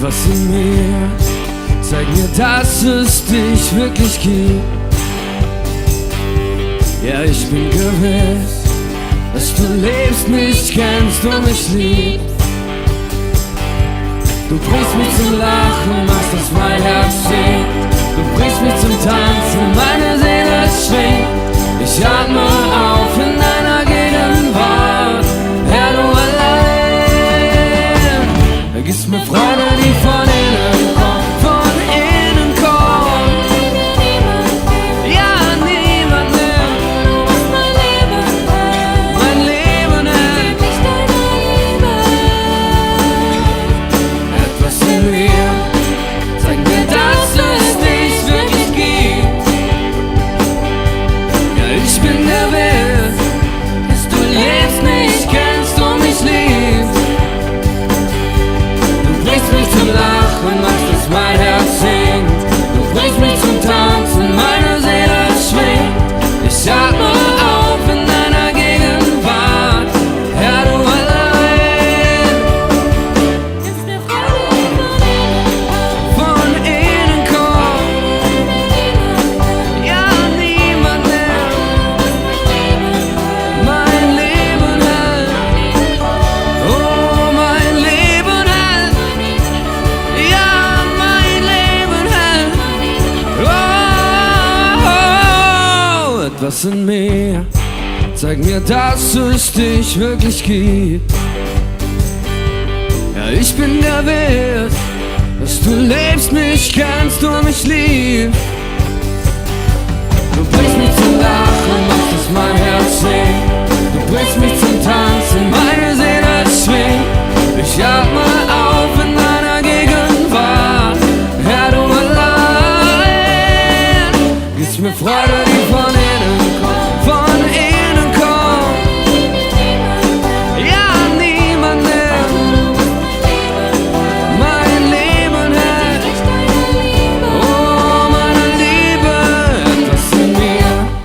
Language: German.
Etwas in mir zeigt mir, dass es dich wirklich gibt. Ja, ich bin gewiss, dass du lebst, mich kennst und mich liebst. Du bringst mich zum Lachen, machst, dass mein Herz singt. Du bringst mich zum Tanzen, meine Seele schwingt. Ich atme auf in deiner Gegenwart, Herr, du allein. Gibst mir Freude, die von innen kommt, von innen kommt. Ja, niemand mehr. Du machst mein Leben hell. Mein Leben hell. Gib mich deiner Liebe. Etwas in mir zeigt mir, dass es dich wirklich gibt. Ja, ich bin gewiss, dass du lebst, mich kennst und mich liebst. Du bringst mich zum Lachen, machst, dass mein Herz singt. Du bringst mich zum Tanzen, meine Seele schwingt. Ich atme auf in deiner Gegenwart, Herr, du allein. Gibst mir Freude, die Von innen kommt, ja, niemand mehr. Mein Leben hält, oh, mein Leben hält, ja, mein Leben hält. Oh, etwas in mir zeigt mir, dass es dich wirklich gibt. Ja, ich bin gewiss, dass du lebst, mich kennst und mich liebst. Du bringst mich zum Lachen, machst, dass mein Herz singt. Du bringst mich zum Tanzen, meine Seele schwingt. Ich atme auf in deiner Gegenwart, Herr, du allein. Gibst mir Freude, die von innen kommt.